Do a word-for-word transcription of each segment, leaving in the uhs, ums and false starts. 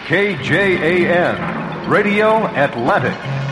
K J A N, Radio Atlantic.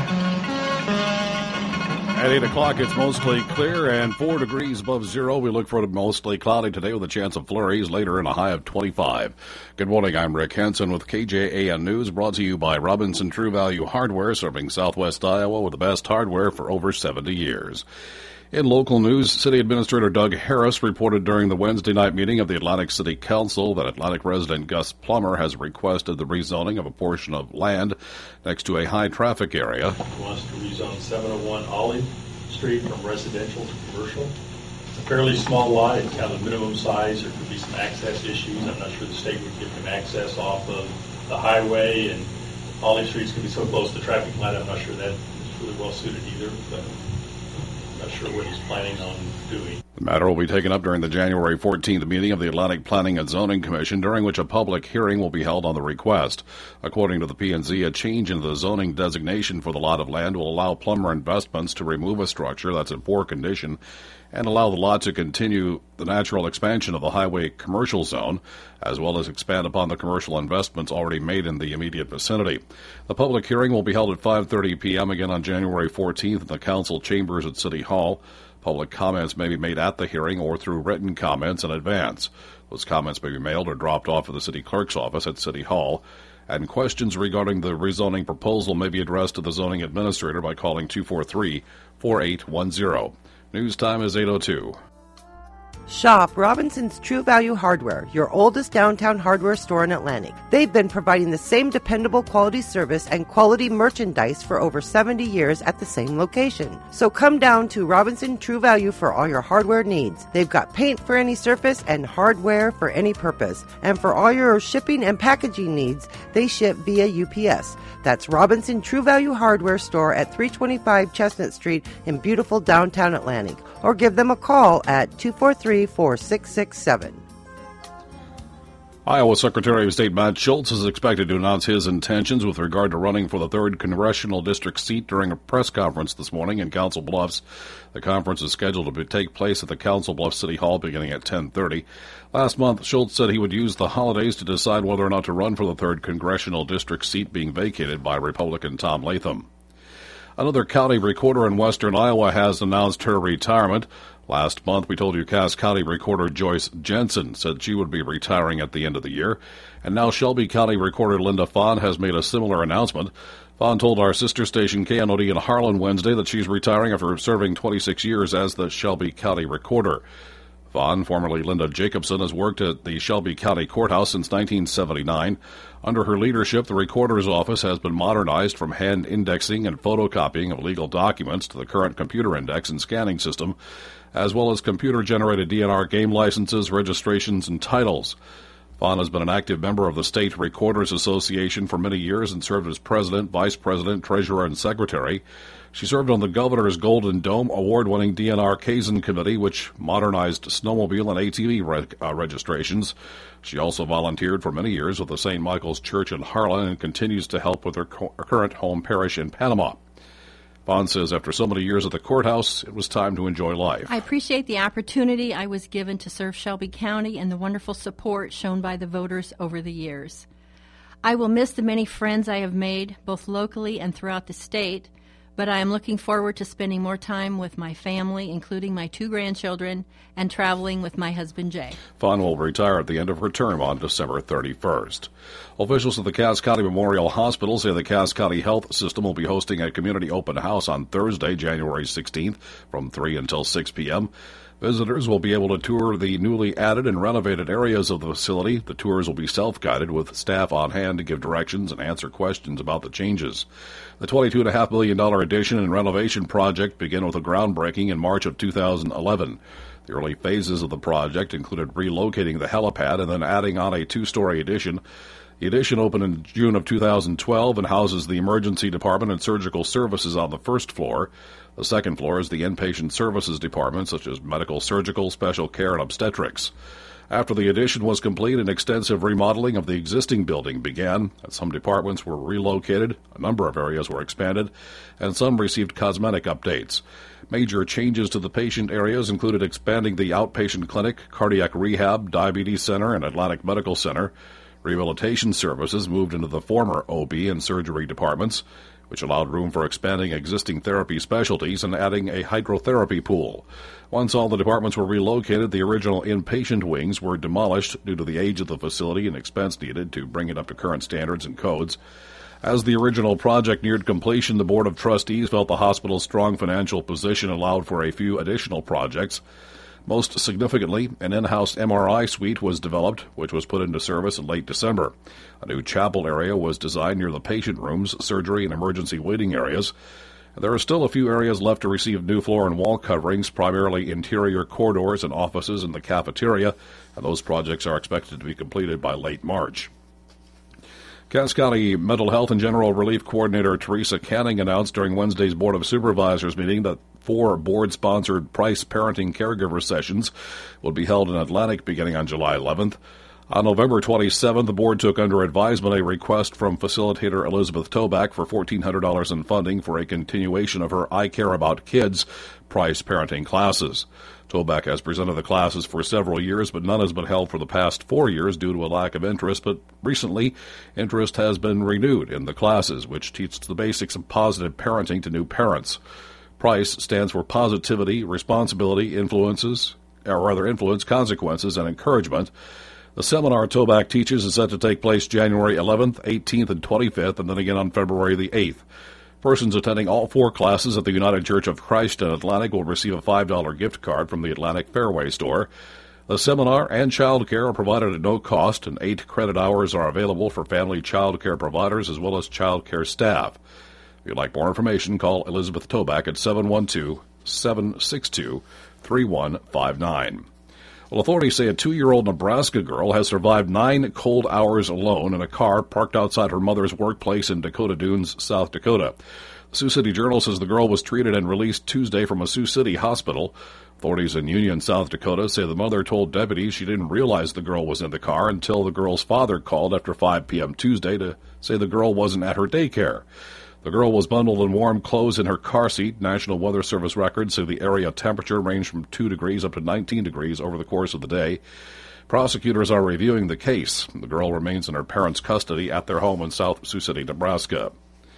At eight o'clock, it's mostly clear and four degrees above zero. We look for it mostly cloudy today with a chance of flurries later and a high of twenty-five. Good morning, I'm Rick Henson with K J A N News, brought to you by Robinson True Value Hardware, serving Southwest Iowa with the best hardware for over seventy years. In local news, City Administrator Doug Harris reported during the Wednesday night meeting of the Atlantic City Council that Atlantic resident Gus Plummer has requested the rezoning of a portion of land next to a high-traffic area. He wants to rezone seven oh one Olive Street from residential to commercial. It's a fairly small lot. It's kind of a minimum size. There could be some access issues. I'm not sure the state would give him access off of the highway, and Olive Street's going to be so close to the traffic light, I'm not sure that is really well suited either. But not sure what he's planning on doing. The matter will be taken up during the January fourteenth meeting of the Atlantic Planning and Zoning Commission, during which a public hearing will be held on the request. According to the P and Z, a change in the zoning designation for the lot of land will allow Plummer Investments to remove a structure that's in poor condition and allow the lot to continue the natural expansion of the highway commercial zone, as well as expand upon the commercial investments already made in the immediate vicinity. The public hearing will be held at five thirty p.m. again on January fourteenth in the council chambers at City Hall. Public comments may be made at the hearing or through written comments in advance. Those comments may be mailed or dropped off at the city clerk's office at City Hall. And questions regarding the rezoning proposal may be addressed to the zoning administrator by calling two four three, four eight one zero. News time is eight oh two. Shop Robinson's True Value Hardware, your oldest downtown hardware store in Atlantic. They've been providing the same dependable quality service and quality merchandise for over seventy years at the same location. So come down to Robinson True Value for all your hardware needs. They've got paint for any surface and hardware for any purpose. And for all your shipping and packaging needs, they ship via U P S. That's Robinson True Value Hardware Store at three twenty-five Chestnut Street in beautiful downtown Atlantic. Or give them a call at two four three, four six six seven. Iowa Secretary of State Matt Schultz is expected to announce his intentions with regard to running for the third Congressional District seat during a press conference this morning in Council Bluffs. The conference is scheduled to take place at the Council Bluffs City Hall beginning at ten thirty. Last month, Schultz said he would use the holidays to decide whether or not to run for the third Congressional District seat being vacated by Republican Tom Latham. Another county recorder in western Iowa has announced her retirement. Last month, we told you Cass County Recorder Joyce Jensen said she would be retiring at the end of the year. And now Shelby County Recorder Linda Fawn has made a similar announcement. Fawn told our sister station K N O D in Harlan Wednesday that she's retiring after serving twenty-six years as the Shelby County Recorder. Fawn, formerly Linda Jacobson, has worked at the Shelby County Courthouse since nineteen seventy-nine. Under her leadership, the Recorder's Office has been modernized from hand indexing and photocopying of legal documents to the current computer index and scanning system, as well as computer-generated D N R game licenses, registrations, and titles. Fawn has been an active member of the State Recorders Association for many years and served as president, vice president, treasurer, and secretary. She served on the Governor's Golden Dome award-winning D N R Kazan Committee, which modernized snowmobile and A T V reg- uh, registrations. She also volunteered for many years with the Saint Michael's Church in Harlan and continues to help with her, co- her current home parish in Panama. Fawn says after so many years at the courthouse, it was time to enjoy life. I appreciate the opportunity I was given to serve Shelby County and the wonderful support shown by the voters over the years. I will miss the many friends I have made, both locally and throughout the state, but I am looking forward to spending more time with my family, including my two grandchildren, and traveling with my husband, Jay. Fawn will retire at the end of her term on December thirty-first. Officials at the Cass County Memorial Hospital say the Cass County Health System will be hosting a community open house on Thursday, January sixteenth, from three until six p.m. Visitors will be able to tour the newly added and renovated areas of the facility. The tours will be self-guided with staff on hand to give directions and answer questions about the changes. The twenty-two point five million dollars addition and renovation project began with a groundbreaking in March of two thousand eleven. The early phases of the project included relocating the helipad and then adding on a two-story addition. The addition opened in June of two thousand twelve and houses the emergency department and surgical services on the first floor. The second floor is the inpatient services department, such as medical, surgical, special care, and obstetrics. After the addition was complete, an extensive remodeling of the existing building began. Some departments were relocated, a number of areas were expanded, and some received cosmetic updates. Major changes to the patient areas included expanding the outpatient clinic, cardiac rehab, diabetes center, and Atlantic Medical Center, Rehabilitation services moved into the former O B and surgery departments, which allowed room for expanding existing therapy specialties and adding a hydrotherapy pool. Once all the departments were relocated, the original inpatient wings were demolished due to the age of the facility and expense needed to bring it up to current standards and codes. As the original project neared completion, the Board of Trustees felt the hospital's strong financial position allowed for a few additional projects. Most significantly, an in-house M R I suite was developed, which was put into service in late December. A new chapel area was designed near the patient rooms, surgery, and emergency waiting areas. There are still a few areas left to receive new floor and wall coverings, primarily interior corridors and offices in the cafeteria, and those projects are expected to be completed by late March. Cass County Mental Health and General Relief Coordinator Teresa Canning announced during Wednesday's Board of Supervisors meeting that four board-sponsored Price Parenting Caregiver sessions will be held in Atlantic beginning on July eleventh. On November twenty-seventh, the board took under advisement a request from facilitator Elizabeth Toback for fourteen hundred dollars in funding for a continuation of her I Care About Kids Price Parenting classes. Toback has presented the classes for several years, but none has been held for the past four years due to a lack of interest. But recently, interest has been renewed in the classes, which teach the basics of positive parenting to new parents. PRICE stands for Positivity, Responsibility, Influences, or rather Influence, Consequences, and Encouragement. The seminar Toback teaches is set to take place January eleventh, eighteenth, and twenty-fifth, and then again on February the eighth. Persons attending all four classes at the United Church of Christ in Atlantic will receive a five dollars gift card from the Atlantic Fairway store. The seminar and child care are provided at no cost, and eight credit hours are available for family child care providers as well as child care staff. If you'd like more information, call Elizabeth Toback at seven one two, seven six two, three one five nine. Well, authorities say a two-year-old Nebraska girl has survived nine cold hours alone in a car parked outside her mother's workplace in Dakota Dunes, South Dakota. The Sioux City Journal says the girl was treated and released Tuesday from a Sioux City hospital. Authorities in Union, South Dakota say the mother told deputies she didn't realize the girl was in the car until the girl's father called after five p.m. Tuesday to say the girl wasn't at her daycare. The girl was bundled in warm clothes in her car seat. National Weather Service records say the area temperature ranged from two degrees up to nineteen degrees over the course of the day. Prosecutors are reviewing the case. The girl remains in her parents' custody at their home in South Sioux City, Nebraska.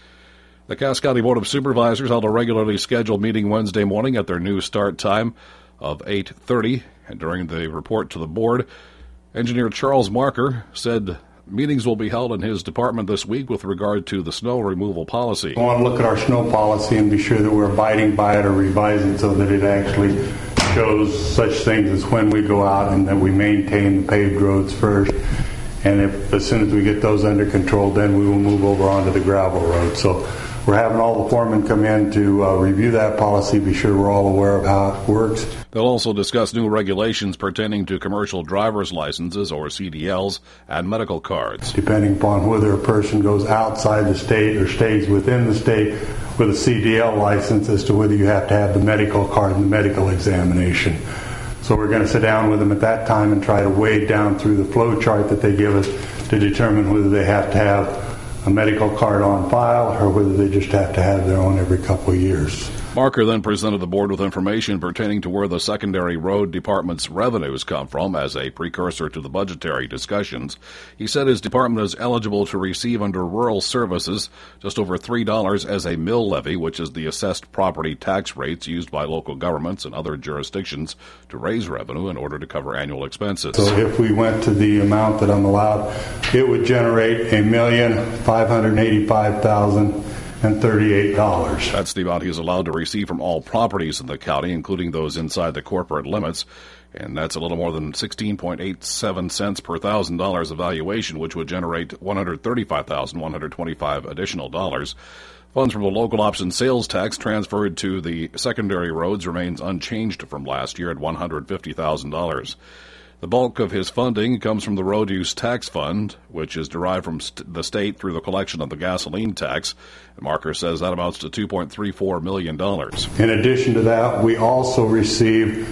The Cass County Board of Supervisors held a regularly scheduled meeting Wednesday morning at their new start time of eight thirty. And during the report to the board, Engineer Charles Marker said meetings will be held in his department this week with regard to the snow removal policy. We want to look at our snow policy and be sure that we're abiding by it or revise it so that it actually shows such things as when we go out and that we maintain the paved roads first. And if, as soon as we get those under control, then we will move over onto the gravel road. So we're having all the foremen come in to uh, review that policy, be sure we're all aware of how it works. They'll also discuss new regulations pertaining to commercial driver's licenses, or C D Ls, and medical cards. Depending upon whether a person goes outside the state or stays within the state with a C D L license as to whether you have to have the medical card and the medical examination. So we're going to sit down with them at that time and try to wade down through the flow chart that they give us to determine whether they have to have a medical card on file or whether they just have to have their own every couple of years. Marker then presented the board with information pertaining to where the secondary road department's revenues come from as a precursor to the budgetary discussions. He said his department is eligible to receive under rural services just over three dollars as a mill levy, which is the assessed property tax rates used by local governments and other jurisdictions to raise revenue in order to cover annual expenses. So if we went to the amount that I'm allowed, it would generate a million five hundred eighty-five thousand and thirty-eight dollars. That's the amount he's allowed to receive from all properties in the county, including those inside the corporate limits. And that's a little more than sixteen point eight seven cents per thousand dollars of valuation, which would generate one hundred thirty-five thousand one hundred twenty-five additional dollars. Funds from the local option sales tax transferred to the secondary roads remains unchanged from last year at one hundred fifty thousand dollars. The bulk of his funding comes from the Road Use Tax Fund, which is derived from st- the state through the collection of the gasoline tax. And Marker says that amounts to two point three four million dollars. In addition to that, we also receive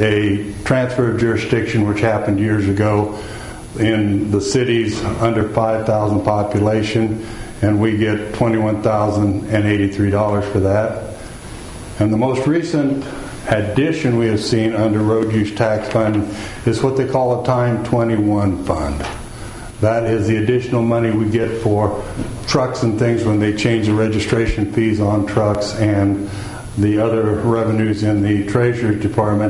a transfer of jurisdiction, which happened years ago in the cities under five thousand population, and we get twenty-one thousand eighty-three dollars for that. And the most recent addition we have seen under Road Use Tax Fund is what they call a Time twenty-one fund. That is the additional money we get for trucks and things when they change the registration fees on trucks and the other revenues in the Treasury Department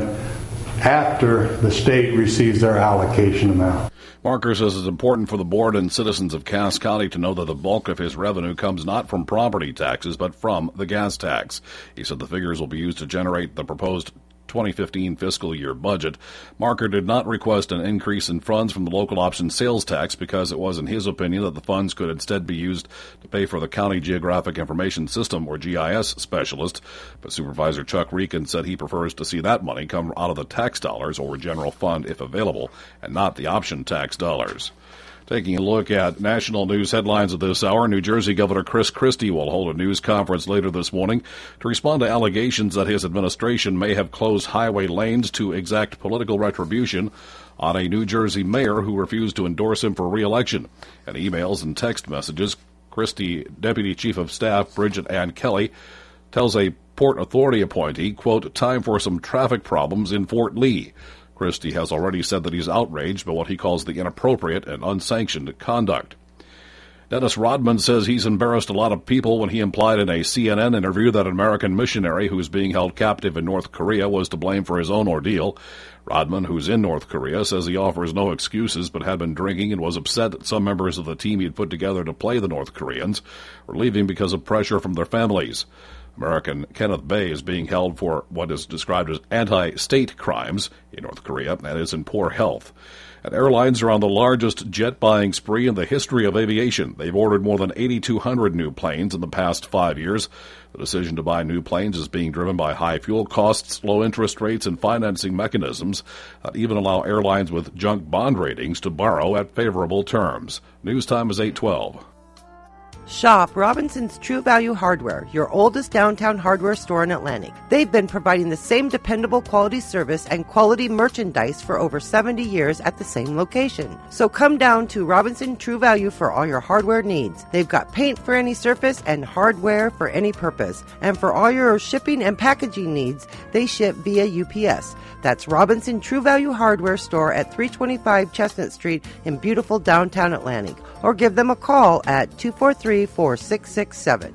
after the state receives their allocation amount. Marker says it's important for the board and citizens of Cass County to know that the bulk of his revenue comes not from property taxes, but from the gas tax. He said the figures will be used to generate the proposed twenty fifteen fiscal year budget. Marker did not request an increase in funds from the local option sales tax because it was, in his opinion, that the funds could instead be used to pay for the County Geographic Information System, or G I S, specialist. But Supervisor Chuck Reekin said he prefers to see that money come out of the tax dollars or general fund if available, and not the option tax dollars. Taking a look at national news headlines of this hour, New Jersey Governor Chris Christie will hold a news conference later this morning to respond to allegations that his administration may have closed highway lanes to exact political retribution on a New Jersey mayor who refused to endorse him for re-election. In emails and text messages, Christie Deputy Chief of Staff Bridget Ann Kelly tells a Port Authority appointee, quote, "Time for some traffic problems in Fort Lee." Christie has already said that he's outraged by what he calls the inappropriate and unsanctioned conduct. Dennis Rodman says he's embarrassed a lot of people when he implied in a C N N interview that an American missionary who is being held captive in North Korea was to blame for his own ordeal. Rodman, who's in North Korea, says he offers no excuses but had been drinking and was upset that some members of the team he'd put together to play the North Koreans were leaving because of pressure from their families. American Kenneth Bay is being held for what is described as anti-state crimes in North Korea and is in poor health. And airlines are on the largest jet buying spree in the history of aviation. They've ordered more than eighty-two hundred new planes in the past five years. The decision to buy new planes is being driven by high fuel costs, low interest rates, and financing mechanisms that even allow airlines with junk bond ratings to borrow at favorable terms. News time is eight twelve. Shop Robinson's True Value Hardware, your oldest downtown hardware store in Atlantic. They've been providing the same dependable quality service and quality merchandise for over seventy years at the same location. So come down to Robinson True Value for all your hardware needs. They've got paint for any surface and hardware for any purpose. And for all your shipping and packaging needs, they ship via U P S. That's Robinson True Value Hardware Store at three twenty-five Chestnut Street in beautiful downtown Atlantic. Or give them a call at two four three, four six six seven.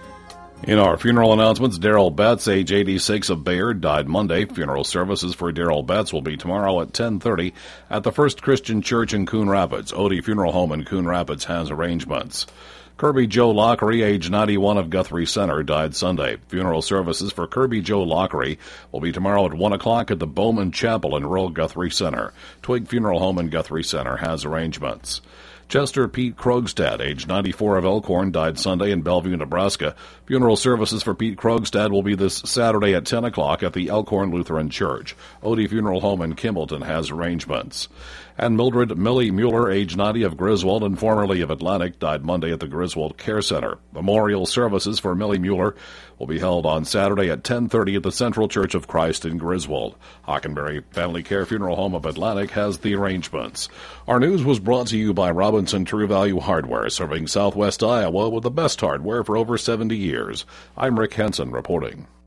In our funeral announcements, Darrell Betts, age eighty-six, of Bayard, died Monday. Funeral services for Darrell Betts will be tomorrow at ten thirty at the First Christian Church in Coon Rapids. Odie Funeral Home in Coon Rapids has arrangements. Kirby Joe Lockery, age ninety-one, of Guthrie Center, died Sunday. Funeral services for Kirby Joe Lockery will be tomorrow at one o'clock at the Bowman Chapel in rural Guthrie Center. Twig Funeral Home in Guthrie Center has arrangements. Chester Pete Krogstad, age ninety-four, of Elkhorn, died Sunday in Bellevue, Nebraska. Funeral services for Pete Krogstad will be this Saturday at ten o'clock at the Elkhorn Lutheran Church. Odie Funeral Home in Kimballton has arrangements. And Mildred Millie Mueller, age ninety, of Griswold and formerly of Atlantic, died Monday at the Griswold Care Center. Memorial services for Millie Mueller will be held on Saturday at ten thirty at the Central Church of Christ in Griswold. Hockenberry Family Care Funeral Home of Atlantic has the arrangements. Our news was brought to you by Robinson True Value Hardware, serving Southwest Iowa with the best hardware for over seventy years. I'm Rick Henson reporting.